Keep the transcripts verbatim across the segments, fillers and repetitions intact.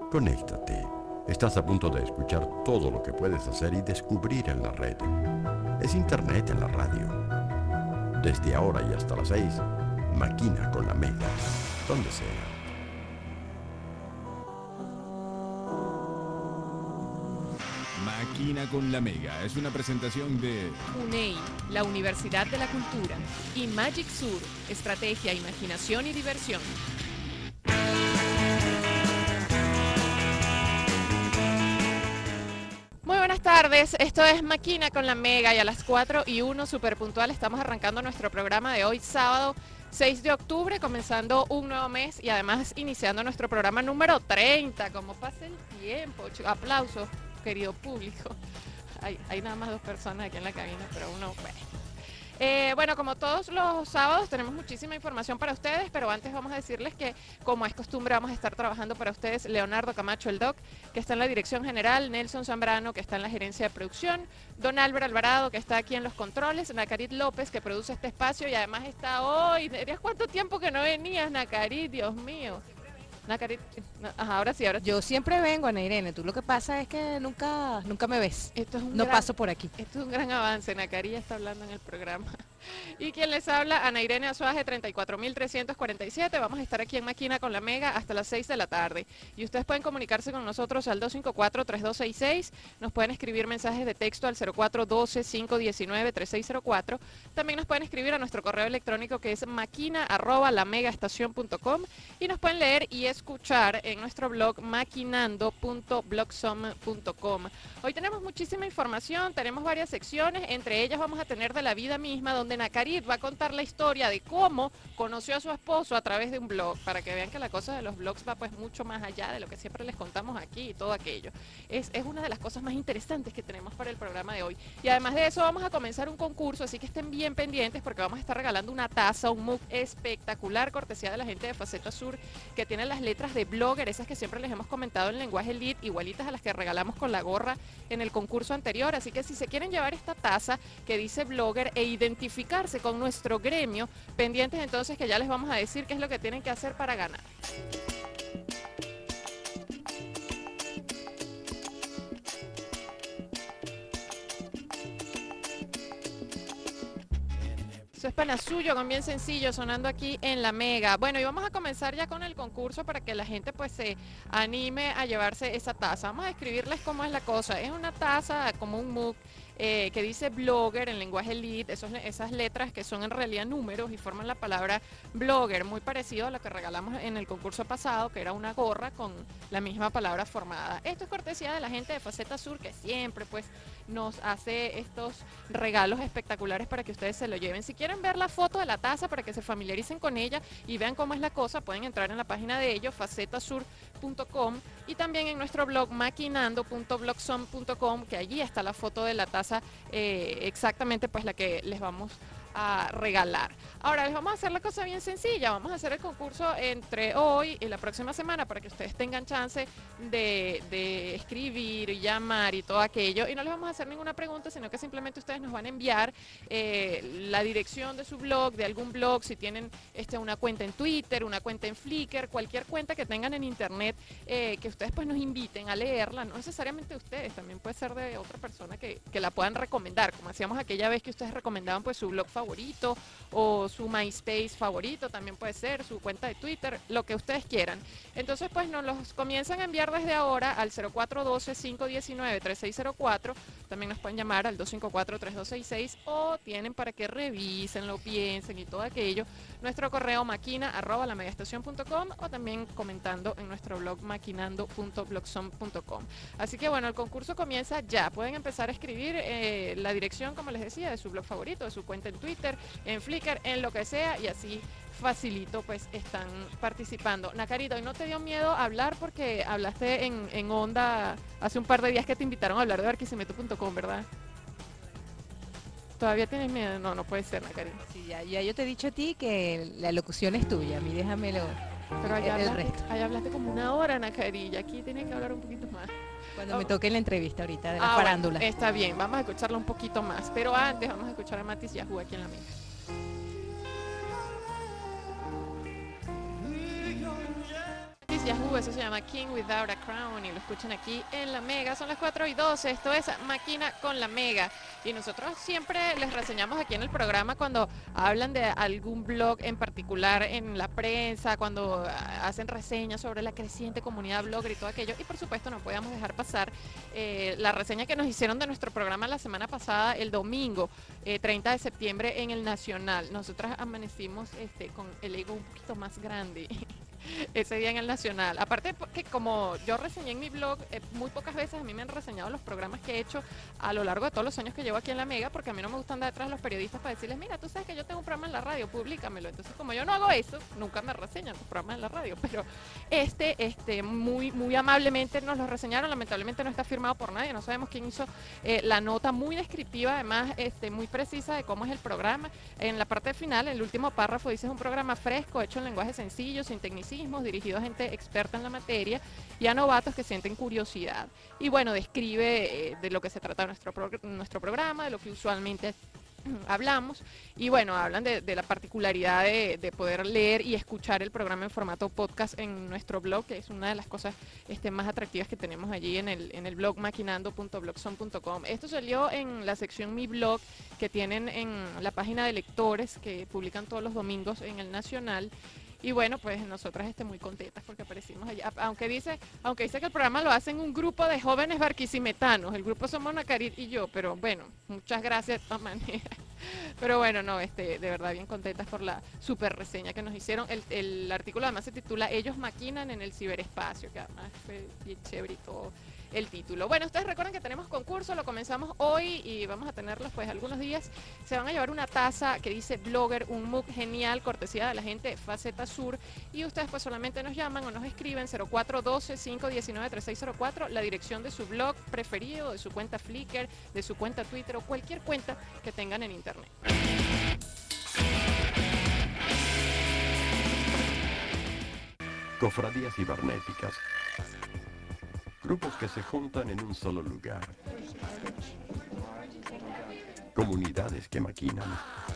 Conéctate. Estás a punto de escuchar todo lo que puedes hacer y descubrir en la red. Es Internet en la radio. Desde ahora y hasta las seis, Maquina con la Mega. Donde sea. Maquina con la Mega es una presentación de UNEI, la Universidad de la Cultura, y Magic Sur, Estrategia, Imaginación y Diversión. Muy buenas tardes, esto es Maquina con la Mega y a las cuatro y uno super puntual estamos arrancando nuestro programa de hoy, sábado seis de octubre, comenzando un nuevo mes y además iniciando nuestro programa número treinta. Como pasa el tiempo, aplausos, querido público. Hay, hay nada más dos personas aquí en la cabina, pero uno, bueno. Eh, bueno, como todos los sábados tenemos muchísima información para ustedes, pero antes vamos a decirles que, como es costumbre, vamos a estar trabajando para ustedes Leonardo Camacho, el Doc, que está en la dirección general, Nelson Zambrano, que está en la gerencia de producción, Don Álvaro Alvarado, que está aquí en los controles, Nacarit López, que produce este espacio y además está hoy. ¿Dirías cuánto tiempo que no venías, Nacarit? Dios mío. Nacarit, ajá, ahora sí, ahora sí. Yo siempre vengo, Ana Irene, tú lo que pasa es que nunca, nunca me ves. Esto es un no gran, paso por aquí. Esto es un gran avance, Nacarit ya está hablando en el programa. Y quien les habla, Ana Irene Azuaje, treinta y cuatro mil trescientos cuarenta y siete. Vamos a estar aquí en Maquina con la Mega hasta las seis de la tarde. Y ustedes pueden comunicarse con nosotros al dos cinco cuatro, tres dos seis seis. Nos pueden escribir mensajes de texto al cero cuatro uno dos, cinco uno nueve, tres seis cero cuatro. También nos pueden escribir a nuestro correo electrónico que es maquina arroba la mega estación punto com. Y nos pueden leer y escuchar en nuestro blog maquinando punto blogsom punto com. Hoy tenemos muchísima información, tenemos varias secciones. Entre ellas vamos a tener de la vida misma, donde Nacarit va a contar la historia de cómo conoció a su esposo a través de un blog, para que vean que la cosa de los blogs va pues mucho más allá de lo que siempre les contamos aquí y todo aquello. Es, es una de las cosas más interesantes que tenemos para el programa de hoy. Y además de eso vamos a comenzar un concurso, así que estén bien pendientes porque vamos a estar regalando una taza, un mug espectacular, cortesía de la gente de Faceta Sur, que tiene las letras de blogger, esas que siempre les hemos comentado en lenguaje lead, igualitas a las que regalamos con la gorra en el concurso anterior. Así que si se quieren llevar esta taza que dice blogger e identificarse con nuestro gremio, pendientes entonces que ya les vamos a decir qué es lo que tienen que hacer para ganar. Eso es pana suyo, con bien sencillo, sonando aquí en la Mega. Bueno, y vamos a comenzar ya con el concurso para que la gente pues se anime a llevarse esa taza. Vamos a escribirles cómo es la cosa. Es una taza como un mug eh, que dice blogger en lenguaje lead, esos, esas letras que son en realidad números y forman la palabra blogger, muy parecido a lo que regalamos en el concurso pasado, que era una gorra con la misma palabra formada. Esto es cortesía de la gente de Faceta Sur, que siempre pues nos hace estos regalos espectaculares para que ustedes se lo lleven. Si quieren ver la foto de la taza para que se familiaricen con ella y vean cómo es la cosa, pueden entrar en la página de ellos, facetasur punto com, y también en nuestro blog maquinando punto blogsom punto com, que allí está la foto de la taza eh, exactamente pues la que les vamos a regalar. Ahora les vamos a hacer la cosa bien sencilla, vamos a hacer el concurso entre hoy y la próxima semana para que ustedes tengan chance de, de escribir, llamar y todo aquello, y no les vamos a hacer ninguna pregunta, sino que simplemente ustedes nos van a enviar eh, la dirección de su blog, de algún blog, si tienen este, una cuenta en Twitter, una cuenta en Flickr, cualquier cuenta que tengan en internet, eh, que ustedes pues nos inviten a leerla, no necesariamente ustedes, también puede ser de otra persona que, que la puedan recomendar, como hacíamos aquella vez que ustedes recomendaban pues su blog favorito favorito o su MySpace favorito, también puede ser su cuenta de Twitter, lo que ustedes quieran. Entonces pues nos los comienzan a enviar desde ahora al cero cuatro uno dos, cinco uno nueve, tres seis cero cuatro, también nos pueden llamar al dos cinco cuatro, tres dos seis seis, o tienen para que revisen, lo piensen y todo aquello, nuestro correo maquina arroba la megaestación punto com, o también comentando en nuestro blog maquinando punto blogsom punto com. Así que bueno, el concurso comienza ya, pueden empezar a escribir eh, la dirección, como les decía, de su blog favorito, de su cuenta en Twitter, en Flickr, en lo que sea, y así facilito pues están participando. Nacarito, ¿y no te dio miedo hablar porque hablaste en, en Onda hace un par de días que te invitaron a hablar de barquisimeto punto com, ¿verdad? ¿Todavía tienes miedo? No, no puede ser, Nacarito. Sí, ya, ya yo te he dicho a ti que la locución es tuya, a mí déjamelo. Pero allá, el, el hablaste, resto. allá hablaste como una hora, Nacarilla, aquí tienes que hablar un poquito más. Cuando oh. me toque la entrevista ahorita de la ah, farándula. Bueno, está bien, vamos a escucharla un poquito más, pero antes vamos a escuchar a Matis Yahoo aquí en la mesa. Yahoo, eso se llama King Without a Crown y lo escuchan aquí en La Mega. Son las cuatro y doce, esto es Máquina con La Mega. Y nosotros siempre les reseñamos aquí en el programa cuando hablan de algún blog en particular en la prensa, cuando hacen reseñas sobre la creciente comunidad blogger y todo aquello. Y por supuesto no podíamos dejar pasar eh, la reseña que nos hicieron de nuestro programa la semana pasada, el domingo, eh, treinta de septiembre en el Nacional. Nosotras amanecimos este, con el ego un poquito más grande ese día en el Nacional. Aparte que como yo reseñé en mi blog, eh, muy pocas veces a mí me han reseñado los programas que he hecho a lo largo de todos los años que llevo aquí en La Mega, porque a mí no me gusta andar detrás de los periodistas para decirles, mira, tú sabes que yo tengo un programa en la radio, públicamelo. Entonces, como yo no hago eso, nunca me reseñan los programas en la radio, pero este, este, muy, muy amablemente nos lo reseñaron. Lamentablemente no está firmado por nadie, no sabemos quién hizo eh, la nota, muy descriptiva, además, este, muy precisa de cómo es el programa. En la parte final, en el último párrafo, dice, es un programa fresco, hecho en lenguaje sencillo, sin tecnicismo, dirigido a gente experta en la materia y a novatos que sienten curiosidad. Y bueno, describe eh, de lo que se trata nuestro, pro nuestro programa, de lo que usualmente hablamos, y bueno, hablan de, de la particularidad de, de poder leer y escuchar el programa en formato podcast en nuestro blog, que es una de las cosas este, más atractivas que tenemos allí en el, en el blog maquinando punto blogspot punto com. Esto salió en la sección Mi Blog, que tienen en la página de lectores, que publican todos los domingos en el Nacional. Y bueno, pues nosotras este, muy contentas porque aparecimos allá. Aunque dice, aunque dice que el programa lo hacen un grupo de jóvenes barquisimetanos. El grupo somos Nacarit y yo, pero bueno, muchas gracias de todas maneras. Pero bueno, no, este, de verdad bien contentas por la super reseña que nos hicieron. El, el artículo además se titula Ellos maquinan en el ciberespacio, que además fue bien chévere y todo el título. Bueno, ustedes recuerdan que tenemos concurso, lo comenzamos hoy y vamos a tenerlos pues algunos días. Se van a llevar una taza que dice Blogger, un mug genial, cortesía de la gente de Faceta Sur, y ustedes pues solamente nos llaman o nos escriben cero cuatro uno dos, cinco uno nueve, tres seis cero cuatro, la dirección de su blog preferido, de su cuenta Flickr, de su cuenta Twitter o cualquier cuenta que tengan en internet. Cofradías cibernéticas. Grupos que se juntan en un solo lugar. Comunidades que maquinan.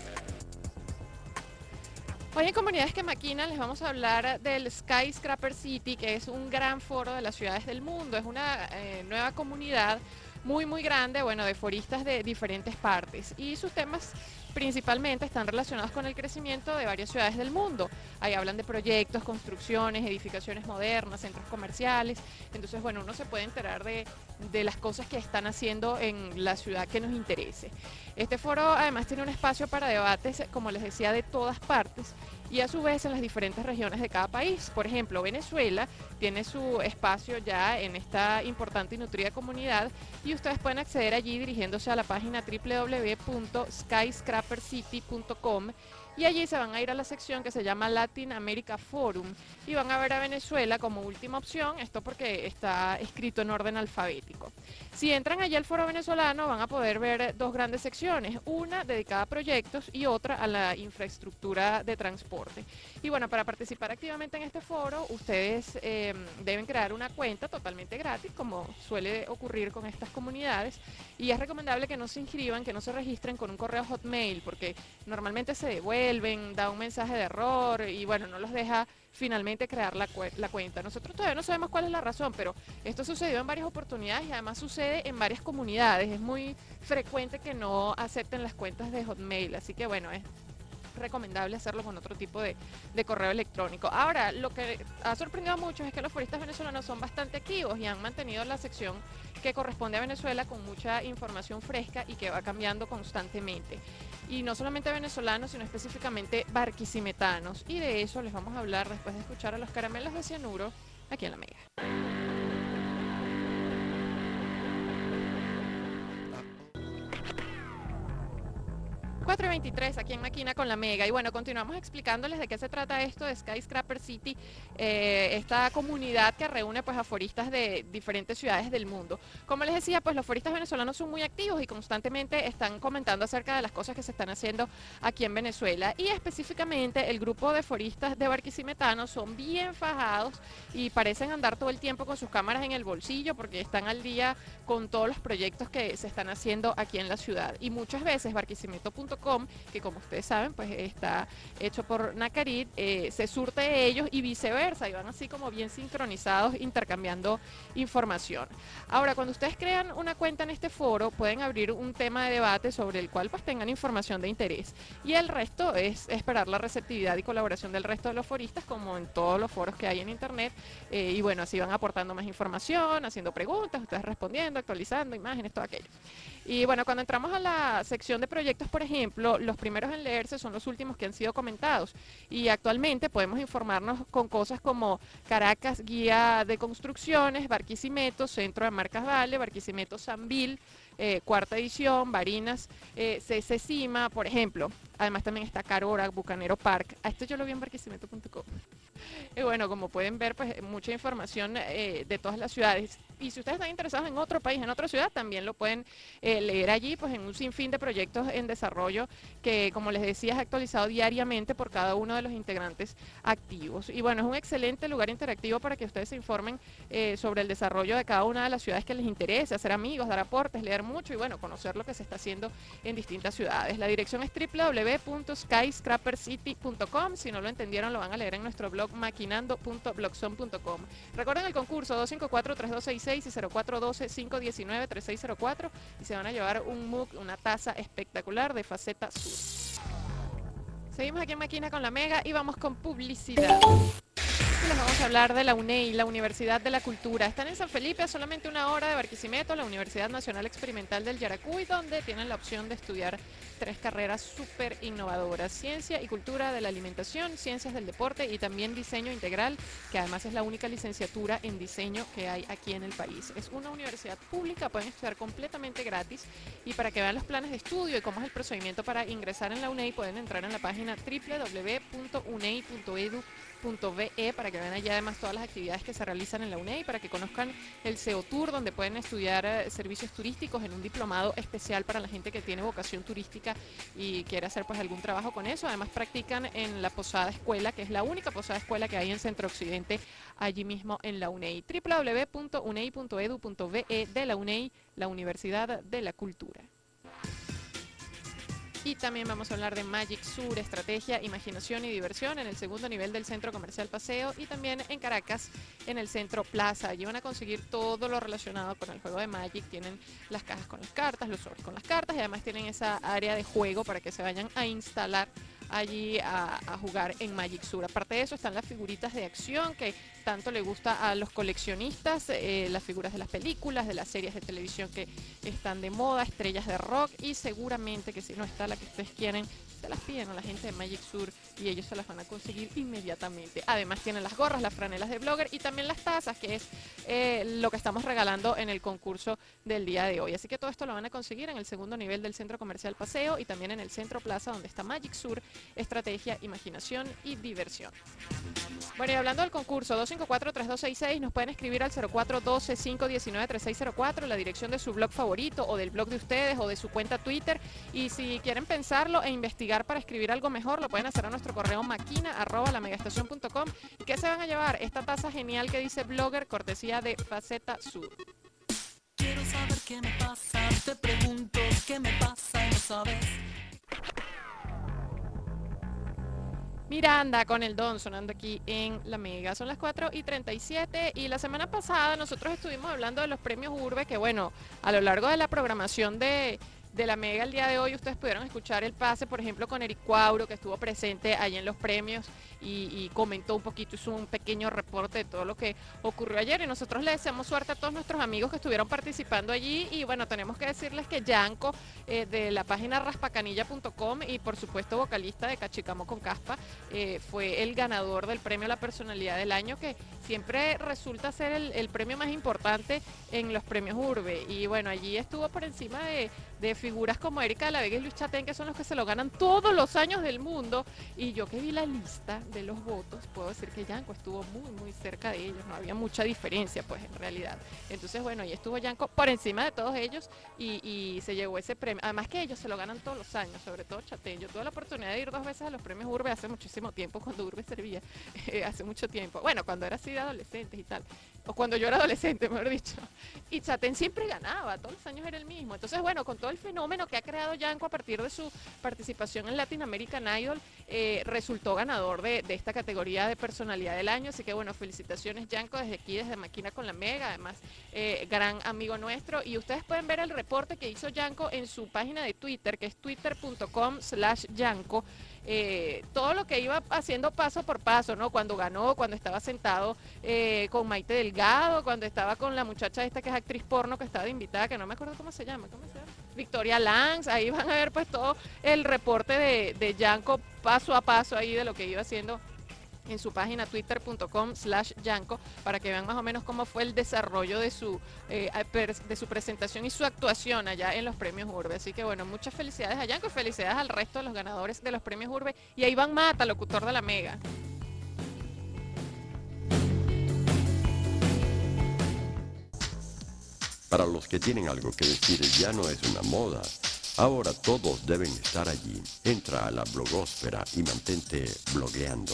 Hoy en Comunidades que Maquinan les vamos a hablar del Skyscraper City, que es un gran foro de las ciudades del mundo. Es una eh, nueva comunidad muy muy grande, bueno, de foristas de diferentes partes, y sus temas principalmente están relacionados con el crecimiento de varias ciudades del mundo. Ahí hablan de proyectos, construcciones, edificaciones modernas, centros comerciales. Entonces, bueno, uno se puede enterar de, de las cosas que están haciendo en la ciudad que nos interese. Este foro además tiene un espacio para debates, como les decía, de todas partes y a su vez en las diferentes regiones de cada país. Por ejemplo, Venezuela tiene su espacio ya en esta importante y nutrida comunidad, y ustedes pueden acceder allí dirigiéndose a la página w w w punto skyscraper city punto com, y allí se van a ir a la sección que se llama Latin America Forum y van a ver a Venezuela como última opción, esto porque está escrito en orden alfabético. Si entran allí al foro venezolano van a poder ver dos grandes secciones, una dedicada a proyectos y otra a la infraestructura de transporte. Y bueno, para participar activamente en este foro ustedes eh, deben crear una cuenta totalmente gratis, como suele ocurrir con estas comunidades, y es recomendable que no se inscriban, que no se registren con un correo Hotmail, porque normalmente se devuelven, da un mensaje de error y bueno, no los deja finalmente crear la, cu la cuenta. Nosotros todavía no sabemos cuál es la razón, pero esto sucedió en varias oportunidades y además sucede en varias comunidades. Es muy frecuente que no acepten las cuentas de Hotmail, así que bueno, es recomendable hacerlo con otro tipo de, de correo electrónico. Ahora, lo que ha sorprendido a muchos es que los foristas venezolanos son bastante activos y han mantenido la sección que corresponde a Venezuela con mucha información fresca y que va cambiando constantemente. Y no solamente venezolanos, sino específicamente barquisimetanos. Y de eso les vamos a hablar después de escuchar a los Caramelos de Cianuro aquí en La Mega. cuatro y veintitrés aquí en Máquina con La Mega, y bueno, continuamos explicándoles de qué se trata esto de Skyscraper City, eh, esta comunidad que reúne pues a foristas de diferentes ciudades del mundo. Como les decía, pues los foristas venezolanos son muy activos y constantemente están comentando acerca de las cosas que se están haciendo aquí en Venezuela, y específicamente el grupo de foristas de Barquisimetano son bien fajados y parecen andar todo el tiempo con sus cámaras en el bolsillo porque están al día con todos los proyectos que se están haciendo aquí en la ciudad, y muchas veces Barquisimeto punto com, que como ustedes saben, pues está hecho por Nacarit, eh, se surte de ellos y viceversa, y van así como bien sincronizados intercambiando información. Ahora, cuando ustedes crean una cuenta en este foro, pueden abrir un tema de debate sobre el cual pues tengan información de interés, y el resto es esperar la receptividad y colaboración del resto de los foristas, como en todos los foros que hay en internet, eh, y bueno, así van aportando más información, haciendo preguntas, ustedes respondiendo, actualizando imágenes, todo aquello. Y bueno, cuando entramos a la sección de proyectos, por ejemplo, los primeros en leerse son los últimos que han sido comentados, y actualmente podemos informarnos con cosas como Caracas, Guía de Construcciones, Barquisimeto, Centro de Marcas Vale, Barquisimeto Sambil, eh, cuarta edición, Barinas, eh, C C Cima, por ejemplo. Además también está Carora, Bucanero Park. A esto yo lo vi en barquisimeto punto com. Y bueno, como pueden ver, pues mucha información eh, de todas las ciudades. Y si ustedes están interesados en otro país, en otra ciudad, también lo pueden eh, leer allí, pues en un sinfín de proyectos en desarrollo que, como les decía, es actualizado diariamente por cada uno de los integrantes activos. Y bueno, es un excelente lugar interactivo para que ustedes se informen eh, sobre el desarrollo de cada una de las ciudades que les interese, hacer amigos, dar aportes, leer mucho y bueno, conocer lo que se está haciendo en distintas ciudades. La dirección es doble u doble u doble u punto skyscraper city punto com. Si no lo entendieron, lo van a leer en nuestro blog maquinando punto blogspot punto com. Recuerden el concurso dos cinco cuatro, tres dos seis seis y cero cuatro uno dos, cinco uno nueve, tres seis cero cuatro, y se van a llevar un mug, una taza espectacular de Faceta Sur. Seguimos aquí en Máquina con la Mega y vamos con publicidad. Y les vamos a hablar de la UNEI, la Universidad de la Cultura. Están en San Felipe, a solamente una hora de Barquisimeto, la Universidad Nacional Experimental del Yaracuy, donde tienen la opción de estudiar tres carreras súper innovadoras: Ciencia y Cultura de la Alimentación, Ciencias del Deporte y también Diseño Integral, que además es la única licenciatura en diseño que hay aquí en el país. Es una universidad pública, pueden estudiar completamente gratis, y para que vean los planes de estudio y cómo es el procedimiento para ingresar en la UNEI, pueden entrar en la página doble u doble u doble u punto unei punto edu punto be para que vean allá además todas las actividades que se realizan en la UNEI, para que conozcan el C E O Tour, donde pueden estudiar eh, servicios turísticos en un diplomado especial para la gente que tiene vocación turística y quiere hacer pues algún trabajo con eso. Además practican en la Posada Escuela, que es la única posada escuela que hay en Centro Occidente, allí mismo en la UNEI. doble u doble u doble u punto unei punto edu punto be de la UNEI, la Universidad de la Cultura. Y también vamos a hablar de Magic Sur, estrategia, imaginación y diversión en el segundo nivel del Centro Comercial Paseo, y también en Caracas en el Centro Plaza. Allí van a conseguir todo lo relacionado con el juego de Magic. Tienen las cajas con las cartas, los sobres con las cartas, y además tienen esa área de juego para que se vayan a instalar allí a, a jugar en Magic Sur. Aparte de eso están las figuritas de acción que tanto le gusta a los coleccionistas, eh, las figuras de las películas, de las series de televisión que están de moda, estrellas de rock, y seguramente que si no está la que ustedes quieren, se las piden a la gente de Magic Sur y ellos se las van a conseguir inmediatamente. Además tienen las gorras, las franelas de blogger y también las tazas, que es eh, lo que estamos regalando en el concurso del día de hoy. Así que todo esto lo van a conseguir en el segundo nivel del Centro Comercial Paseo y también en el Centro Plaza, donde está Magic Sur, estrategia, imaginación y diversión. Bueno, y hablando del concurso, dos cinco cuatro, tres dos seis seis, nos pueden escribir al cero cuatro uno dos, cinco uno nueve, tres seis cero cuatro, la dirección de su blog favorito o del blog de ustedes o de su cuenta Twitter. Y si quieren pensarlo e investigar para escribir algo mejor, lo pueden hacer a nuestro correo maquina arroba la megaestación punto com. ¿Y qué se van a llevar? Esta taza genial que dice blogger, cortesía de Faceta Sur. Quiero saber qué me pasa, te pregunto qué me pasa y no sabes. Miranda con el Don sonando aquí en La Mega. Son las cuatro y treinta y siete, y la semana pasada nosotros estuvimos hablando de los premios Urbe, que bueno, a lo largo de la programación de, de La Mega el día de hoy ustedes pudieron escuchar el pase, por ejemplo, con Eric Cuauro, que estuvo presente allí en los premios y, y comentó un poquito, hizo un pequeño reporte de todo lo que ocurrió ayer, y nosotros le deseamos suerte a todos nuestros amigos que estuvieron participando allí. Y bueno, tenemos que decirles que Yanko, eh, de la página raspacanilla punto com y por supuesto vocalista de Cachicamo con Caspa, eh, fue el ganador del premio a la personalidad del año, que siempre resulta ser el, el premio más importante en los premios Urbe. Y bueno, allí estuvo por encima de, de figuras como Erika de la Vega y Luis Chatén, que son los que se lo ganan todos los años del mundo. Y yo que vi la lista de los votos, puedo decir que Yanko estuvo muy muy cerca de ellos, no había mucha diferencia pues en realidad. Entonces bueno, ahí estuvo Yanko por encima de todos ellos y, y se llevó ese premio. Además que ellos se lo ganan todos los años, sobre todo Chatén. Yo tuve la oportunidad de ir dos veces a los premios Urbe hace muchísimo tiempo, cuando Urbe servía, eh, hace mucho tiempo. Bueno, cuando era así de adolescentes y tal, o cuando yo era adolescente, mejor dicho. Y Chatén siempre ganaba, todos los años era el mismo. Entonces bueno, con todo el fenómeno que ha creado Yanko a partir de su participación en Latin American Idol, eh, resultó ganador de, de esta categoría de personalidad del año. Así que bueno, felicitaciones Yanko desde aquí, desde Maquina con la Mega, además eh, gran amigo nuestro. Y ustedes pueden ver el reporte que hizo Yanko en su página de Twitter, que es twitter punto com slash Yanko. Eh, todo lo que iba haciendo paso por paso, ¿no? Cuando ganó, cuando estaba sentado eh, con Maite Delgado, cuando estaba con la muchacha esta que es actriz porno, que estaba de invitada, que no me acuerdo cómo se llama, ¿cómo se llama? Victoria Lanz. Ahí van a ver pues todo el reporte de, de Yanko paso a paso ahí de lo que iba haciendo en su página twitter punto com slash Yanko, para que vean más o menos cómo fue el desarrollo de su, eh, de su presentación y su actuación allá en los premios Urbe. Así que bueno, muchas felicidades a Yanko y felicidades al resto de los ganadores de los premios Urbe y a Iván Mata, locutor de la Mega. Para los que tienen algo que decir, ya no es una moda. Ahora todos deben estar allí. Entra a la blogósfera y mantente blogueando.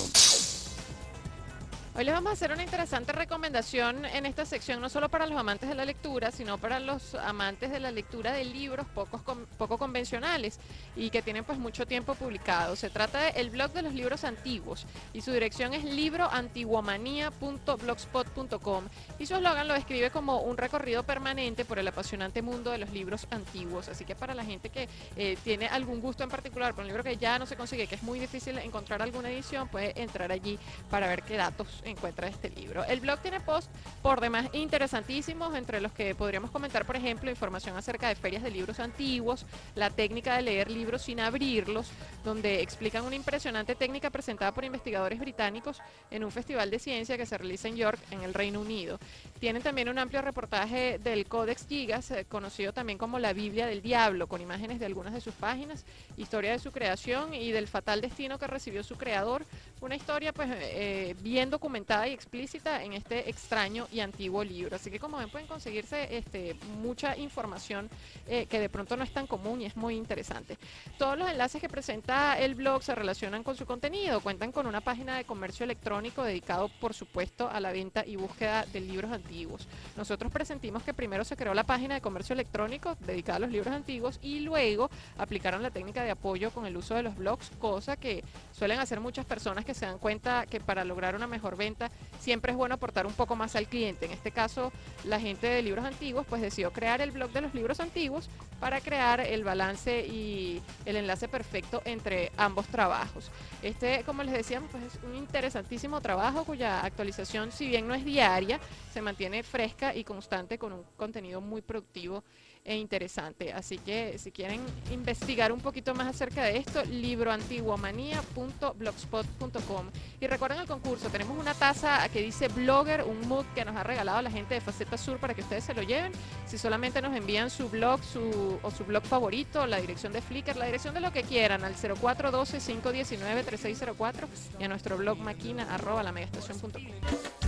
Hoy les vamos a hacer una interesante recomendación en esta sección, no solo para los amantes de la lectura, sino para los amantes de la lectura de libros pocos, poco convencionales y que tienen pues mucho tiempo publicados. Se trata del blog de los libros antiguos y su dirección es libroantiguomanía punto blogspot punto com y su eslogan lo describe como un recorrido permanente por el apasionante mundo de los libros antiguos. Así que para la gente que eh, tiene algún gusto en particular por un libro que ya no se consigue, que es muy difícil encontrar alguna edición, puede entrar allí para ver qué datos encuentra este libro. El blog tiene posts por demás interesantísimos, entre los que podríamos comentar, por ejemplo, información acerca de ferias de libros antiguos, la técnica de leer libros sin abrirlos, donde explican una impresionante técnica presentada por investigadores británicos en un festival de ciencia que se realiza en York, en el Reino Unido. Tienen también un amplio reportaje del Codex Gigas, eh, conocido también como la Biblia del Diablo, con imágenes de algunas de sus páginas, historia de su creación y del fatal destino que recibió su creador. Una historia pues eh, bien documentada y explícita en este extraño y antiguo libro. Así que como ven, pueden conseguirse este, mucha información eh, que de pronto no es tan común y es muy interesante. Todos los enlaces que presenta el blog se relacionan con su contenido, cuentan con una página de comercio electrónico dedicado por supuesto a la venta y búsqueda de libros antiguos. Nosotros presentimos que primero se creó la página de comercio electrónico dedicada a los libros antiguos y luego aplicaron la técnica de apoyo con el uso de los blogs, cosa que suelen hacer muchas personas que se dan cuenta que para lograr una mejor venta siempre es bueno aportar un poco más al cliente. En este caso, la gente de libros antiguos pues decidió crear el blog de los libros antiguos para crear el balance y el enlace perfecto entre ambos trabajos. Este, como les decíamos, pues es un interesantísimo trabajo cuya actualización, si bien no es diaria, se mantiene fresca y constante con un contenido muy productivo e interesante. Así que si quieren investigar un poquito más acerca de esto, libroantiguomanía punto blogspot punto com. Y recuerden el concurso, tenemos una taza que dice Blogger, un mug que nos ha regalado la gente de Faceta Sur para que ustedes se lo lleven. Si solamente nos envían su blog su, o su blog favorito, la dirección de Flickr, la dirección de lo que quieran, al cero cuatro uno dos, cinco uno nueve, tres seis cero cuatro y a nuestro blog maquina arroba la megaestación punto com.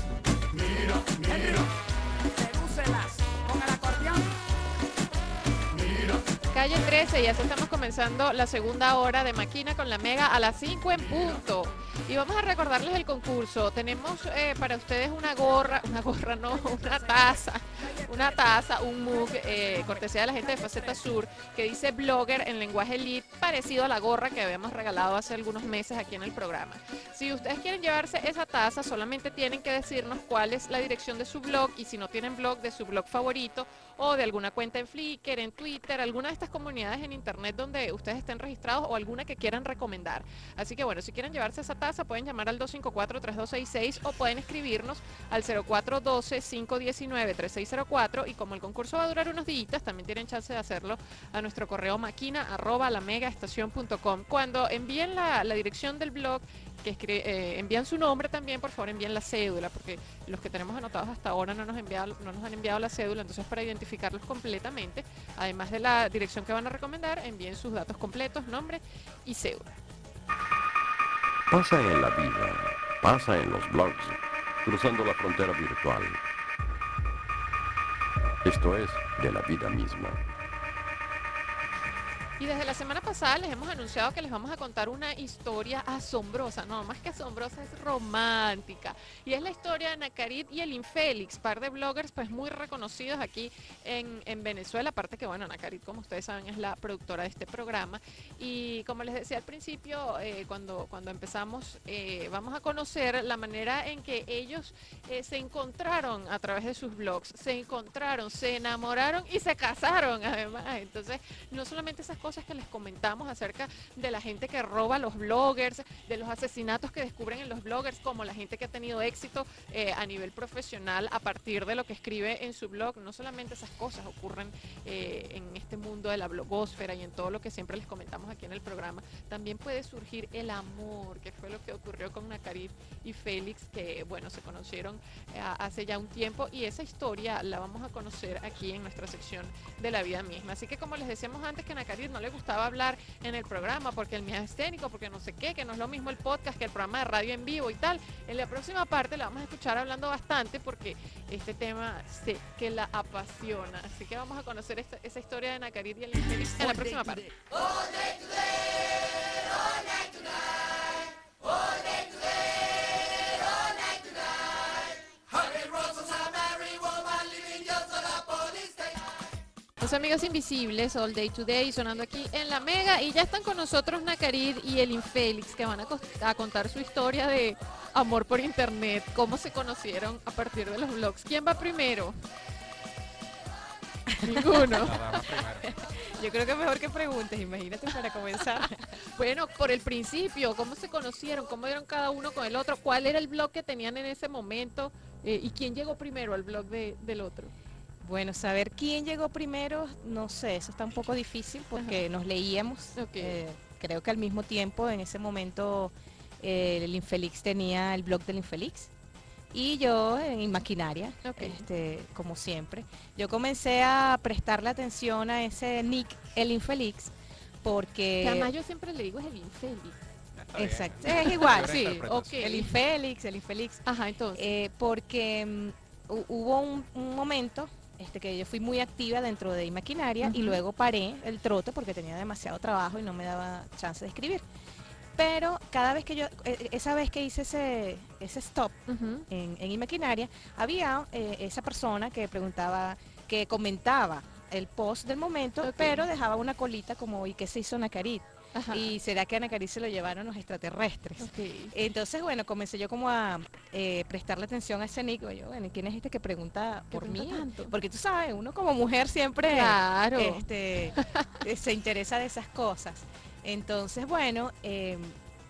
Mira, mira, sedúcelas con el acordeón. Calle trece, y así estamos comenzando la segunda hora de Maquina con la Mega a las cinco en punto. Y vamos a recordarles el concurso. Tenemos eh, para ustedes una gorra, una gorra no, una taza, una taza, un mug, eh, cortesía de la gente de Faceta Sur, que dice Blogger en lenguaje lit, parecido a la gorra que habíamos regalado hace algunos meses aquí en el programa. Si ustedes quieren llevarse esa taza, solamente tienen que decirnos cuál es la dirección de su blog, y si no tienen blog, de su blog favorito, o de alguna cuenta en Flickr, en Twitter, alguna de estas comunidades en internet donde ustedes estén registrados o alguna que quieran recomendar. Así que bueno, si quieren llevarse esa taza, pueden llamar al dos cinco cuatro, tres dos seis seis o pueden escribirnos al cero cuatro uno dos, cinco uno nueve, tres seis cero cuatro, y como el concurso va a durar unos días, también tienen chance de hacerlo a nuestro correo maquina arroba la megaestación punto com. Cuando envíen la, la dirección del blog, que escri eh, envían su nombre también, por favor envíen la cédula, porque los que tenemos anotados hasta ahora no nos, enviado, no nos han enviado la cédula, entonces para identificarlos completamente, además de la dirección que van a recomendar, envíen sus datos completos, nombre y cédula. Pasa en la vida, pasa en los blogs, cruzando la frontera virtual. Esto es de la vida misma. Y desde la semana pasada les hemos anunciado que les vamos a contar una historia asombrosa, no, más que asombrosa, es romántica. Y es la historia de Nacarit y el Infélix, par de bloggers pues muy reconocidos aquí en, en Venezuela. Aparte que, bueno, Nacarit, como ustedes saben, es la productora de este programa. Y como les decía al principio, eh, cuando, cuando empezamos, eh, vamos a conocer la manera en que ellos eh, se encontraron a través de sus blogs, se encontraron, se enamoraron y se casaron además. Entonces, no solamente esas cosas que les comentamos acerca de la gente que roba a los bloggers, de los asesinatos que descubren en los bloggers, como la gente que ha tenido éxito eh, a nivel profesional a partir de lo que escribe en su blog. No solamente esas cosas ocurren eh, en este mundo de la blogosfera y en todo lo que siempre les comentamos aquí en el programa. También puede surgir el amor, que fue lo que ocurrió con Nacarit y Félix, que bueno, se conocieron eh, hace ya un tiempo, y esa historia la vamos a conocer aquí en nuestra sección de la vida misma. Así que, como les decíamos antes, que a Nacarit no le gustaba hablar en el programa porque el miedo escénico, porque no sé qué, que no es lo mismo el podcast que el programa de radio en vivo y tal. En la próxima parte la vamos a escuchar hablando bastante porque este tema sé que la apasiona. Así que vamos a conocer esta, esa historia de Nacarit y el Infélix en la próxima parte. Los amigos invisibles, All Day Today, sonando aquí en la Mega, y ya están con nosotros Nacarit y el Infélix, que van a, a contar su historia de amor por internet, cómo se conocieron a partir de los blogs. ¿Quién va primero? Ninguno. Yo creo que es mejor que preguntes, imagínate, para comenzar. Bueno, por el principio, ¿cómo se conocieron? ¿Cómo dieron cada uno con el otro? ¿Cuál era el blog que tenían en ese momento? Eh, ¿Y quién llegó primero al blog de, del otro? Bueno, saber quién llegó primero, no sé, eso está un poco difícil porque Ajá. nos leíamos. Okay. Eh, creo que al mismo tiempo, en ese momento, eh, el Infélix tenía el blog del Infélix y yo en Maquinaria, okay. este, como siempre. Yo comencé a prestarle atención a ese nick, el Infélix, porque... Que además yo siempre le digo es el Infélix. Exacto, es igual, sí, okay. El Infélix, el Infélix. Ajá, entonces. Eh, porque um, hubo un, un momento... Este, que yo fui muy activa dentro de Maquinaria, uh-huh. y luego paré el trote porque tenía demasiado trabajo y no me daba chance de escribir. Pero cada vez que yo, esa vez que hice ese, ese stop uh-huh. en, en Maquinaria, había eh, esa persona que preguntaba, que comentaba el post del momento, okay. pero dejaba una colita como, ¿y qué se hizo Nacarit? Ajá. ¿Y será que a Nacarit se lo llevaron los extraterrestres? Okay. Entonces, bueno, comencé yo como a eh, prestarle atención a ese nick. Yo, bueno, ¿quién es este que pregunta por mí? Tanto? Porque tú sabes, uno como mujer siempre claro. este, se interesa de esas cosas. Entonces, bueno, eh,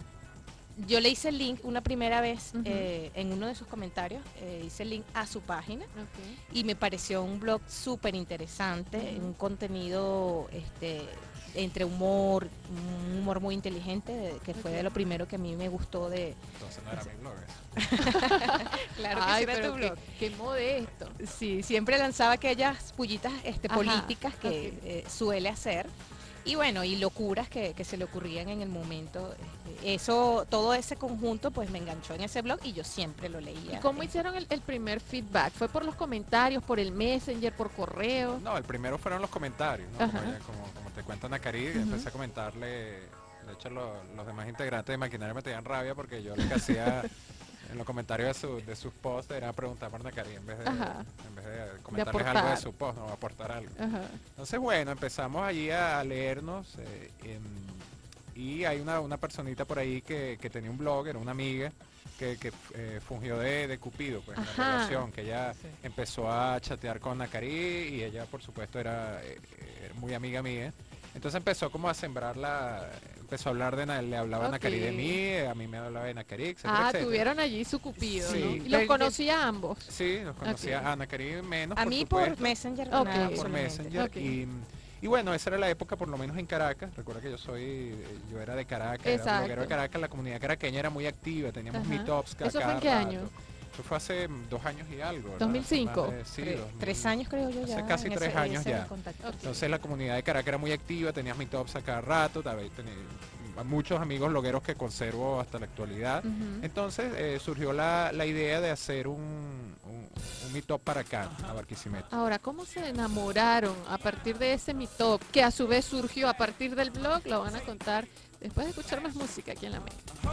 yo le hice el link una primera vez uh-huh. eh, en uno de sus comentarios, eh, hice el link a su página, okay. y me pareció un blog súper interesante, uh-huh. un contenido... este entre humor, un humor muy inteligente, que fue okay. de lo primero que a mí me gustó de... Entonces no era mi blog. Claro Ay, que sí era tu blog. Qué, qué modesto. Sí, siempre lanzaba aquellas pullitas este, políticas que okay. eh, suele hacer. Y bueno, y locuras que, que se le ocurrían en el momento. Este, eso, todo ese conjunto pues me enganchó en ese blog y yo siempre lo leía. ¿Y cómo eh. hicieron el, el primer feedback? ¿Fue por los comentarios, por el Messenger, por correo? No, el primero fueron los comentarios, ¿no? Como, ella, como, como te cuenta Nacarit, uh-huh. empecé a comentarle, de hecho lo, los demás integrantes de Maquinaria me tenían rabia porque yo lo que hacía en los comentarios de, su, de sus posts era preguntar por Nacarit en vez de, en vez de comentarles de algo de su post, no, aportar algo. Ajá. Entonces, bueno, empezamos allí a, a leernos eh, en, y hay una, una personita por ahí que, que tenía un blog, era una amiga que, que eh, fungió de, de Cupido, pues, en la relación, que ella sí. empezó a chatear con Nacarit y ella, por supuesto, era, eh, era muy amiga mía. Entonces empezó como a sembrar la... Empezó a hablar de... Le hablaba okay. Nacarit de mí, a mí me hablaba de Nacarit, etcétera, Ah, etcétera. Tuvieron allí su Cupido, sí. ¿no? ¿Y los conocía a ambos? Sí, los conocía okay. a Nacarit menos, A por mí supuesto. por Messenger. Okay. Nada, por Messenger. Okay. Y, y bueno, esa era la época, por lo menos en Caracas. Recuerda que yo soy... Yo era de Caracas, Exacto. era bloguero de Caracas. La comunidad caraqueña era muy activa, teníamos Ajá. meetups cada ¿Eso fue en qué rato. año? Eso fue hace dos años y algo, ¿verdad? ¿dos mil cinco? De, sí, tres, dos mil, tres años creo yo ya. Hace casi tres ese, años ese ya. Okay. Entonces la comunidad de Caracas era muy activa, tenías meetups a cada rato, tenía muchos amigos blogueros que conservo hasta la actualidad. Uh-huh. Entonces eh, surgió la, la idea de hacer un, un, un mi top para acá, a Barquisimeto. Ahora, ¿cómo se enamoraron a partir de ese mitop que a su vez surgió a partir del blog? Lo van a contar después de escuchar más música aquí en la Mega.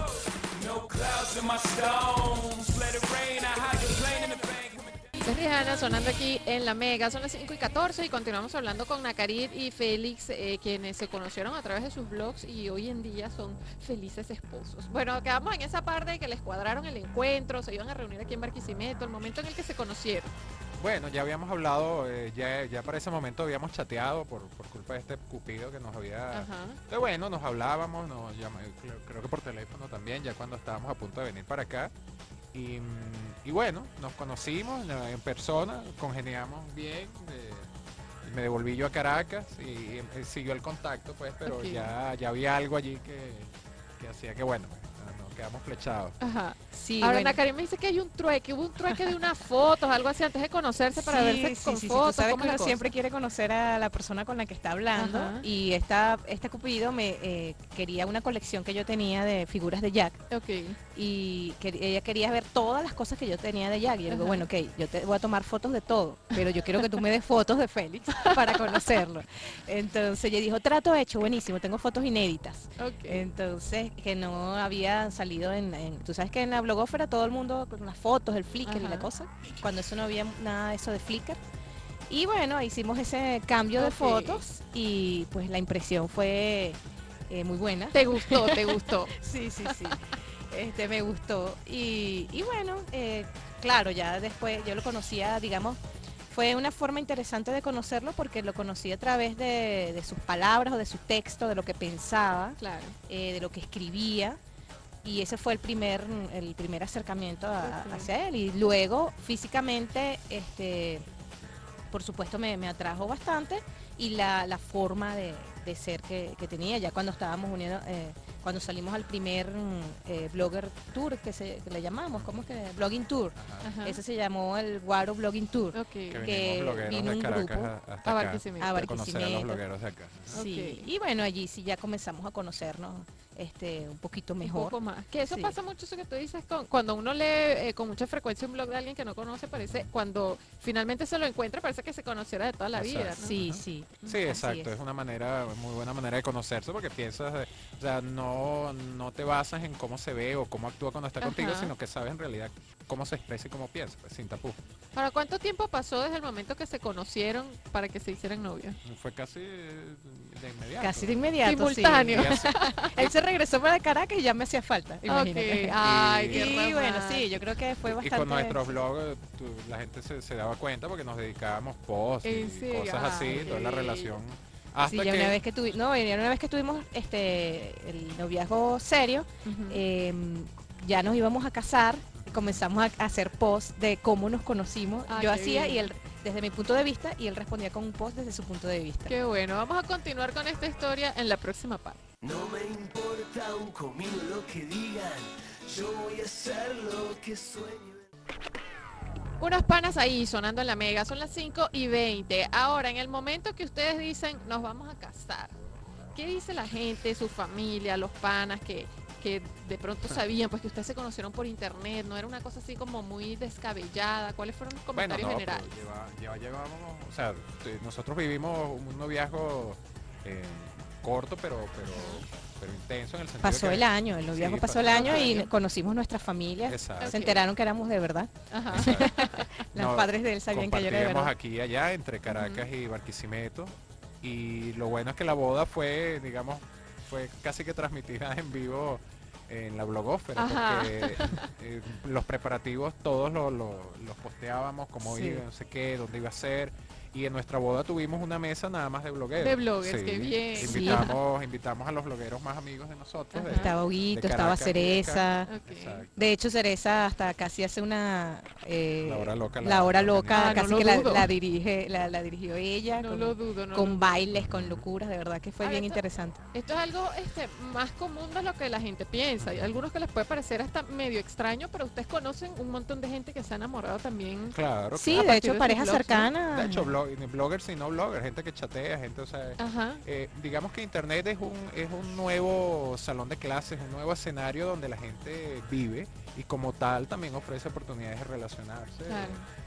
Es Rihanna sonando aquí en la Mega, son las cinco y catorce y continuamos hablando con Nakarit y Félix, eh, quienes se conocieron a través de sus blogs y hoy en día son felices esposos. Bueno, quedamos en esa parte de que les cuadraron el encuentro, se iban a reunir aquí en Barquisimeto, el momento en el que se conocieron. Bueno, ya habíamos hablado, eh, ya, ya para ese momento habíamos chateado por, por culpa de este Cupido que nos había... Ajá. Entonces, bueno, nos hablábamos, nos llama- creo, creo que por teléfono también, ya cuando estábamos a punto de venir para acá. Y, mm, y bueno, nos conocimos eh, en persona, congeniamos bien. eh, me devolví yo a Caracas y, y, eh, siguió el contacto, pues, pero Ok. ya, ya había algo allí que, que hacía que, bueno, nos quedamos flechados. Ajá. Sí, Ahora, bueno. Nakarit me dice que hay un trueque, hubo un trueque de unas fotos, algo así, antes de conocerse para Sí, verse sí, con sí, sí, fotos. tú sabes ¿cómo que es la uno cosa? siempre quiere conocer a la persona con la que está hablando Ajá. y esta, este Cupido me eh, quería una colección que yo tenía de figuras de Jack Ok. y que, ella quería ver todas las cosas que yo tenía de Jack y yo digo, Ajá. bueno, ok, yo te voy a tomar fotos de todo, pero yo quiero que tú me des fotos de Félix para conocerlo. Entonces ella dijo, trato hecho, buenísimo, tengo fotos inéditas. Ok. Entonces, que no había salido en, en- tú sabes que en la blogófera todo el mundo con las fotos, el Flickr y la Ajá. cosa, cuando eso no había nada de eso de Flickr. Y bueno, hicimos ese cambio de Ok. fotos y pues la impresión fue eh, muy buena. Te gustó, te gustó. Sí, sí, sí. Este, me gustó. Y, y bueno, eh, claro, ya después yo lo conocía, digamos, fue una forma interesante de conocerlo porque lo conocí a través de, de sus palabras o de su texto, de lo que pensaba, Claro. eh, de lo que escribía. Y ese fue el primer, el primer acercamiento a- Ok. hacia él. Y luego, físicamente, este, por supuesto, me, me atrajo bastante. Y la, la forma de, de ser que, que tenía, ya cuando estábamos uniendo, eh, cuando salimos al primer mm, eh, blogger tour que, se, que le llamamos, ¿cómo es que? Blogging tour. Ajá. Ajá. Ese se llamó el Guaro Blogging Tour. Ok. Que que venimos blogueros vino de un Caracas grupo a- hasta A acá. Barquisimeto. a A conocer a los Barquisimeto. blogueros de acá. Sí. Ok. Y bueno, allí sí ya comenzamos a conocernos este, un poquito mejor. Un poco más. Que eso Sí. pasa mucho, eso que tú dices, con, cuando uno lee eh, con mucha frecuencia un blog de alguien que no conoce, parece, cuando finalmente se lo encuentra, parece que se conociera de toda la vida. Exacto. ¿no? Sí, sí. Sí, Así exacto, es. es una manera, muy buena manera de conocerse porque piensas, eh, o sea, no, no te basas en cómo se ve o cómo actúa cuando está contigo, Ajá. sino que sabes en realidad cómo se expresa y cómo piensa, pues, sin tapujos. Ahora, ¿cuánto tiempo pasó desde el momento que se conocieron para que se hicieran novios? Fue casi eh, de inmediato. Casi de inmediato. Simultáneo. Y así- sí. Él se regresó para Caracas y ya me hacía falta. Imagínate. Ok. Ay, Y- qué Y bueno, romántico. sí, yo creo que fue y bastante. con nuestros blogs eh, tú- la gente se, se daba cuenta porque nos dedicábamos posts ¿En y serio? cosas así, Ay, toda la qué relación. bello. Hasta Sí, ya que una vez que tuvimos, no, ya una vez que tuvimos este el noviazgo serio, Ujú. eh, ya nos íbamos a casar y comenzamos a, a hacer posts de cómo nos conocimos. Ah, Yo qué hacía bien. y él desde mi punto de vista y él respondía con un post desde su punto de vista. Qué bueno, vamos a continuar con esta historia en la próxima parte. No me importa un comino lo que digan, yo voy a hacer lo que sueño. Unos panas ahí sonando en la Mega, son las cinco y veinte. Ahora, en el momento que ustedes dicen, nos vamos a casar, ¿qué dice la gente, su familia, los panas que, que de pronto sabían pues que ustedes se conocieron por internet? ¿No era una cosa así como muy descabellada? ¿Cuáles fueron los bueno, comentarios no, generales? pero lleva- lleva- llevábamos, o sea, t- nosotros vivimos un noviazgo eh, corto, pero, pero, pero intenso en el sentido Pasó que- el año, el noviazgo Sí, pasó pasó el el año y año. conocimos nuestras familias. Exacto. Se enteraron que éramos de verdad. Ajá. Exacto. Los No, padres de él sabían que yo era de compartíamos verdad. aquí y allá entre Caracas y Barquisimeto y lo bueno es que la boda fue, digamos, fue casi que transmitida en vivo en la blogósfera Ajá. porque eh, los preparativos todos lo- lo- los posteábamos, cómo Sí. iba, no sé qué, dónde iba a ser. Y en nuestra boda tuvimos una mesa nada más de blogueros. De bloggers, qué bien. Invitamos, invitamos a los blogueros más amigos de nosotros. Ajá. de- Estaba Huguito, de estaba Caracas y de acá. Cereza. Ok. Exacto. De hecho, Cereza hasta casi hace una... eh, La hora loca. la hora la loca, Ah, no casi lo que la, dudo. la dirige, la, la dirigió ella, No con, lo dudo, no con lo dudo. bailes, con locuras, de verdad que fue A bien ver, esto- interesante. Esto es algo este, más común de lo que la gente piensa. Hay algunos que les puede parecer hasta medio extraño, pero ustedes conocen un montón de gente que se ha enamorado también. Claro, Sí, a de partir hecho, de sus parejas blogs, ¿no? cercanas. De hecho, blog- bloggers y no bloggers, gente que chatea, gente, o sea, Ajá. eh, digamos que internet es un, es un nuevo salón de clases, un nuevo escenario donde la gente vive y como tal también ofrece oportunidades de relacionarse. Claro.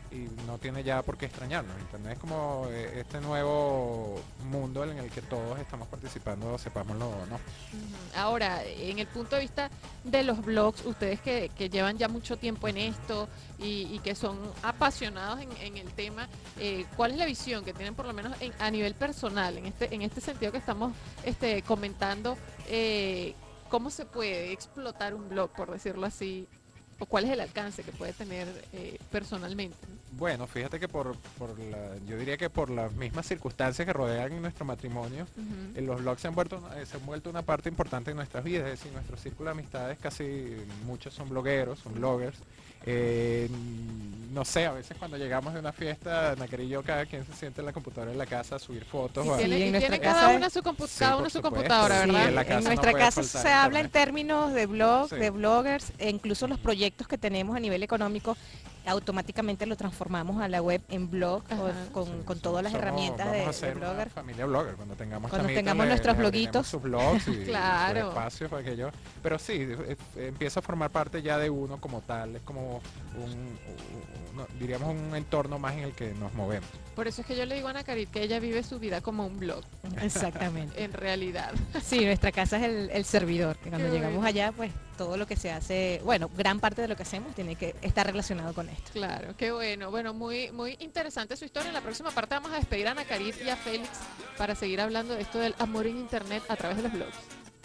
y no tiene ya por qué extrañarnos. Internet es como eh, este nuevo mundo en el que todos estamos participando, sepámoslo o no. Ujú. Ahora, en el punto de vista de los blogs, ustedes que, que llevan ya mucho tiempo en esto y, y que son apasionados en, en el tema, eh, ¿cuál es la visión que tienen por lo menos en- a nivel personal, en este, en este sentido que estamos este, comentando? eh, ¿Cómo se puede explotar un blog, por decirlo así? ¿O cuál es el alcance que puede tener eh, personalmente? Bueno, fíjate que por, por la, yo diría que por las mismas circunstancias que rodean nuestro matrimonio, Ujú. eh, los blogs se han, vuelto, eh, se han vuelto una parte importante de nuestras vidas. Es decir, nuestro círculo de amistades casi muchos son blogueros, son bloggers. Eh, no sé, a veces cuando llegamos de una fiesta, Nakari y yo, cada quien se siente en la computadora en la casa a subir fotos. Y o a- tiene, Sí, en y nuestra tiene casa cada es- una su, compu- Sí, cada por uno su supuesto. computadora, Sí, ¿verdad? en la en casa no nuestra puede casa faltar se habla en internet. términos de blog, Sí. de bloggers, e incluso los proyectos que tenemos a nivel económico, automáticamente lo transformamos a la web en blog o Ajá. con, Sí, con so- todas las somos- herramientas vamos de, a de ser una blogger. familia blogger cuando tengamos Cuando chamitos, tengamos le- nuestros les abriremos bloguitos. sus blogs y Claro. sus espacios para que yo pero sí eh, eh, empieza a formar parte ya de uno como tal, es como un, un- no, diríamos un entorno más en el que nos movemos. Por eso es que yo le digo a Ana Carit que ella vive su vida como un blog, Exactamente. en realidad. Sí, nuestra casa es el, el servidor, que cuando Qué llegamos bueno. allá, pues todo lo que se hace, bueno, gran parte de lo que hacemos tiene que estar relacionado con esto. Claro, qué bueno. Bueno, muy, muy interesante su historia. En la próxima parte vamos a despedir a Ana Carit y a Félix para seguir hablando de esto del amor en internet a través de los blogs.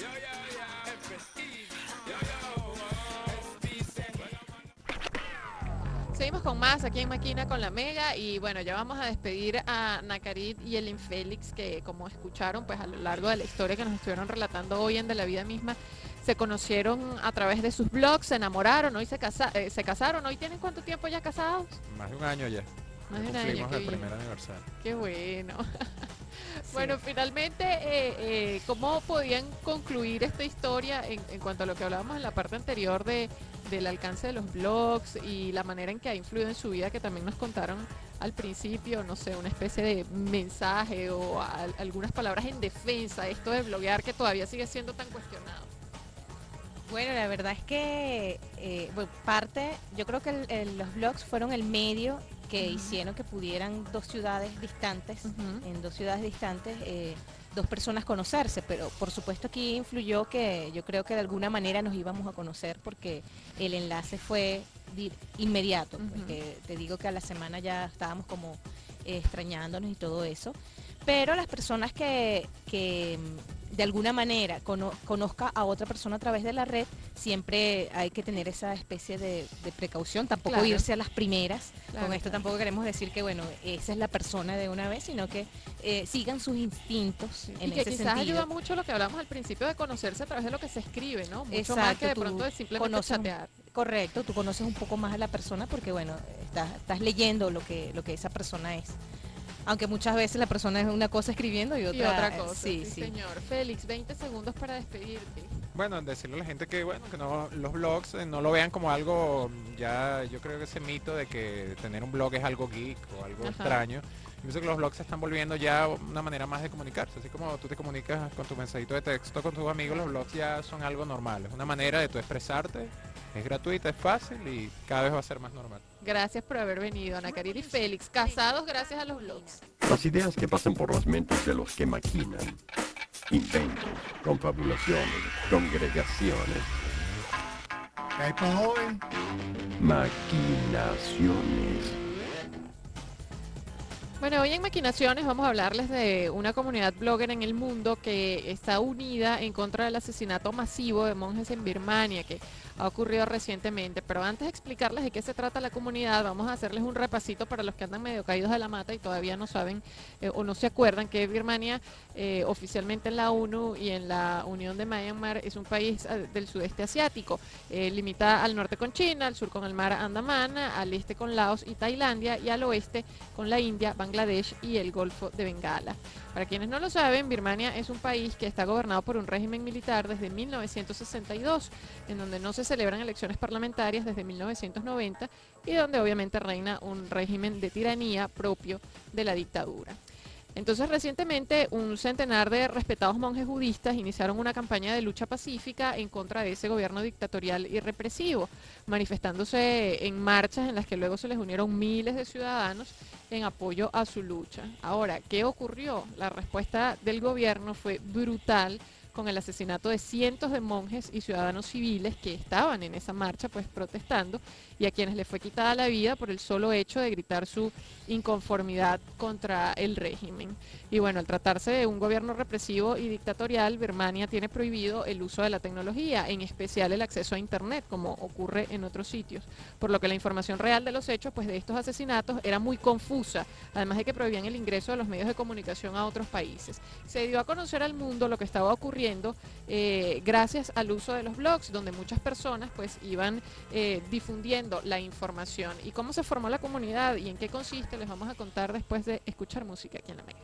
Seguimos con más aquí en Máquina con la Mega y bueno, ya vamos a despedir a Nakarit y el Infélix que como escucharon pues a lo largo de la historia que nos estuvieron relatando hoy en De la Vida Misma, se conocieron a través de sus blogs, se enamoraron, hoy se, casa eh, se casaron, hoy tienen cuánto tiempo ya casados? Más de un año ya. Más de Ya un año, cumplimos qué el bien. primer aniversario. Qué bueno. Sí. Bueno, finalmente, eh, eh, ¿cómo podían concluir esta historia en, en cuanto a lo que hablábamos en la parte anterior de, del alcance de los blogs y la manera en que ha influido en su vida, que también nos contaron al principio, no sé, una especie de mensaje o a- algunas palabras en defensa de esto de bloguear que todavía sigue siendo tan cuestionado? Bueno, la verdad es que eh, bueno, parte, yo creo que el- el- los blogs fueron el medio que Ujú. hicieron que pudieran dos ciudades distantes, Ujú. en dos ciudades distantes, eh, dos personas conocerse, pero por supuesto aquí influyó que yo creo que de alguna manera nos íbamos a conocer porque el enlace fue di- inmediato, pues, Ujú. que te digo que a la semana ya estábamos como eh, extrañándonos y todo eso, pero las personas que, que mm, de alguna manera cono- conozca a otra persona a través de la red, siempre hay que tener esa especie de, de precaución, tampoco Claro. irse a las primeras. Claro, Con esto claro. tampoco queremos decir que, bueno, esa es la persona de una vez, sino que eh, sigan sus instintos en Y que ese quizás sentido. ayuda mucho lo que hablamos al principio de conocerse a través de lo que se escribe, ¿no? Mucho Exacto, más que de tú pronto de simplemente conoces un- chatear. Correcto, tú conoces un poco más a la persona porque, bueno, estás, estás leyendo lo que, lo que esa persona es. Aunque muchas veces la persona es una cosa escribiendo y otra, Y otra eh, cosa, sí, sí, sí. señor. Félix, veinte segundos para despedirte. Bueno, decirle a la gente que bueno, que no los blogs eh, no lo vean como algo, ya yo creo que ese mito de que tener un blog es algo geek o algo Ajá. extraño. Yo pienso que los blogs se están volviendo ya una manera más de comunicarse, así como tú te comunicas con tu mensajito de texto con tus amigos, los blogs ya son algo normal, es una manera de tú expresarte, es gratuita, es fácil y cada vez va a ser más normal. Gracias por haber venido, Ana Karina y Félix, casados gracias a los blogs. Las ideas que pasan por las mentes de los que maquinan. Inventos, confabulaciones, congregaciones, ¿Qué hay para hoy? maquinaciones. Bueno, hoy en Maquinaciones vamos a hablarles de una comunidad blogger en el mundo que está unida en contra del asesinato masivo de monjes en Birmania, que ha ocurrido recientemente. Pero antes de explicarles de qué se trata la comunidad, vamos a hacerles un repasito para los que andan medio caídos de la mata y todavía no saben eh, o no se acuerdan que Birmania, eh, oficialmente en la ONU y en la Unión de Myanmar, es un país eh, del sudeste asiático. Eh, limita al norte con China, al sur con el mar Andamán, al este con Laos y Tailandia y al oeste con la India, Bangladesh y el Golfo de Bengala. Para quienes no lo saben, Birmania es un país que está gobernado por un régimen militar desde mil novecientos sesenta y dos, en donde no se celebran elecciones parlamentarias desde mil novecientos noventa y donde obviamente reina un régimen de tiranía propio de la dictadura. Entonces, recientemente, un centenar de respetados monjes budistas iniciaron una campaña de lucha pacífica en contra de ese gobierno dictatorial y represivo, manifestándose en marchas en las que luego se les unieron miles de ciudadanos en apoyo a su lucha. Ahora, ¿qué ocurrió? La respuesta del gobierno fue brutal, con el asesinato de cientos de monjes y ciudadanos civiles que estaban en esa marcha, pues protestando, y a quienes les fue quitada la vida por el solo hecho de gritar su inconformidad contra el régimen. Y bueno, al tratarse de un gobierno represivo y dictatorial, Birmania tiene prohibido el uso de la tecnología, en especial el acceso a Internet, como ocurre en otros sitios, por lo que la información real de los hechos, pues de estos asesinatos, era muy confusa, además de que prohibían el ingreso de los medios de comunicación a otros países. Se dio a conocer al mundo lo que estaba ocurriendo eh, gracias al uso de los blogs, donde muchas personas pues iban eh, difundiendo la información. ¿Y cómo se formó la comunidad y en qué consiste? Les vamos a contar después de escuchar música aquí en la Mega.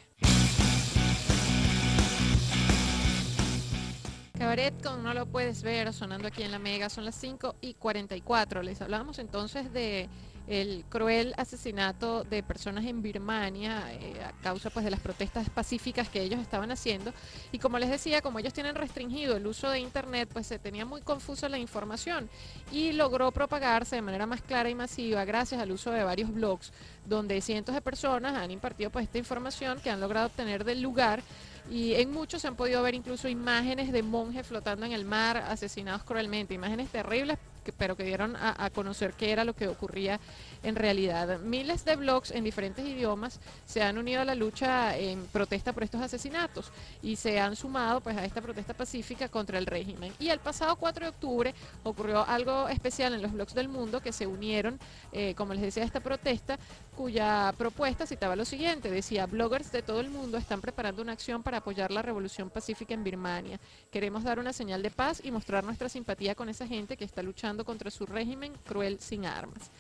Cabaret con No lo puedes ver, sonando aquí en la Mega, son las cinco y cuarenta y cuatro. Les hablábamos entonces de el cruel asesinato de personas en Birmania eh, a causa pues de las protestas pacíficas que ellos estaban haciendo, y como les decía, como ellos tienen restringido el uso de Internet, pues se tenía muy confusa la información y logró propagarse de manera más clara y masiva gracias al uso de varios blogs donde cientos de personas han impartido pues esta información que han logrado obtener del lugar. Y en muchos se han podido ver incluso imágenes de monjes flotando en el mar, asesinados cruelmente, imágenes terribles, que, pero que dieron a, a conocer qué era lo que ocurría en realidad. Miles de blogs en diferentes idiomas se han unido a la lucha en protesta por estos asesinatos y se han sumado pues a esta protesta pacífica contra el régimen. Y el pasado cuatro de octubre ocurrió algo especial en los blogs del mundo que se unieron, eh, como les decía, a esta protesta, cuya propuesta citaba lo siguiente, decía: bloggers de todo el mundo están preparando una acción para apoyar la revolución pacífica en Birmania. Queremos dar una señal de paz y mostrar nuestra simpatía con esa gente que está luchando contra su régimen cruel sin armas.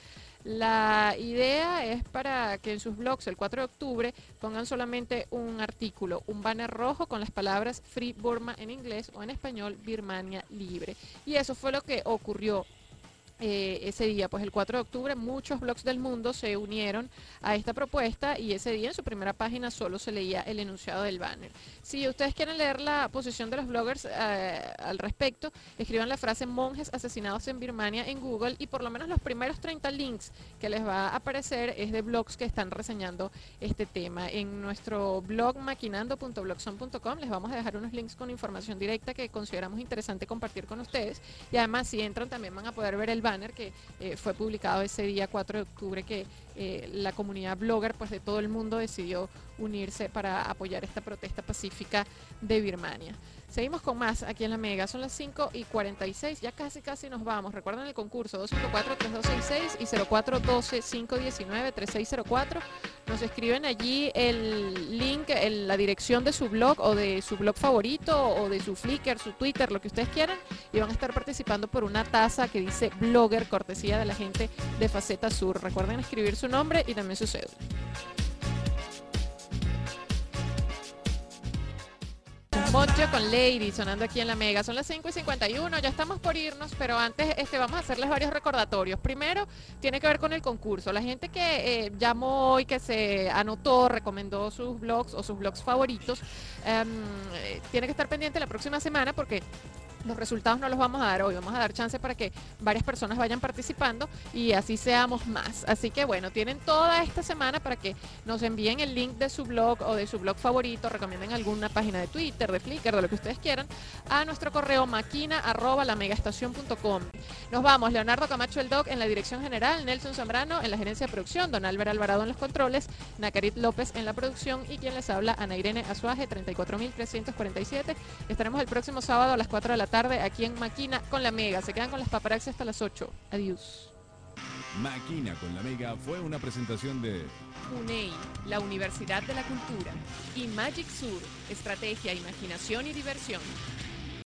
La idea es para que en sus blogs el cuatro de octubre pongan solamente un artículo, un banner rojo con las palabras Free Burma en inglés o en español Birmania libre. Y eso fue lo que ocurrió Eh, ese día, pues el cuatro de octubre, muchos blogs del mundo se unieron a esta propuesta y ese día en su primera página solo se leía el enunciado del banner. Si ustedes quieren leer la posición de los bloggers eh, al respecto, escriban la frase monjes asesinados en Birmania en Google y por lo menos los primeros treinta links que les va a aparecer es de blogs que están reseñando este tema. En nuestro blog maquinando punto blogspot punto com les vamos a dejar unos links con información directa que consideramos interesante compartir con ustedes, y además si entran también van a poder ver el banner que eh, fue publicado ese día cuatro de octubre, que eh, la comunidad blogger pues de todo el mundo decidió unirse para apoyar esta protesta pacífica de Birmania. Seguimos con más aquí en la Mega, son las cinco y cuarenta y seis, ya casi casi nos vamos. Recuerden el concurso dos cinco cuatro, tres dos seis seis y cero cuatro uno dos, cinco uno nueve, tres seis cero cuatro. Nos escriben allí el link, el, la dirección de su blog o de su blog favorito o de su Flickr, su Twitter, lo que ustedes quieran, y van a estar participando por una taza que dice Blogger, cortesía de la gente de Faceta Sur. Recuerden escribir su nombre y también su cédula. Mocho con Lady sonando aquí en la Mega, son las cinco y cincuenta y uno, ya estamos por irnos, pero antes este, vamos a hacerles varios recordatorios. Primero, tiene que ver con el concurso. La gente que eh, llamó hoy, que se anotó, recomendó sus blogs o sus blogs favoritos, eh, tiene que estar pendiente la próxima semana porque los resultados no los vamos a dar hoy, vamos a dar chance para que varias personas vayan participando y así seamos más. Así que bueno, tienen toda esta semana para que nos envíen el link de su blog o de su blog favorito, recomienden alguna página de Twitter, de Flickr, de lo que ustedes quieran, a nuestro correo maquina arroba la megaestación punto com. Nos vamos, Leonardo Camacho el Doc en la dirección general, Nelson Zambrano en la gerencia de producción, Don Álvaro Alvarado en los controles, Nacarit López en la producción y quien les habla, Ana Irene Azuaje, treinta y cuatro mil trescientos cuarenta y siete. Estaremos el próximo sábado a las cuatro de la tarde aquí en Maquina con la Mega. Se quedan con las paparazzi hasta las ocho. Adiós. Maquina con la Mega fue una presentación de UNEI, la Universidad de la Cultura, y Magic Sur, estrategia, imaginación y diversión.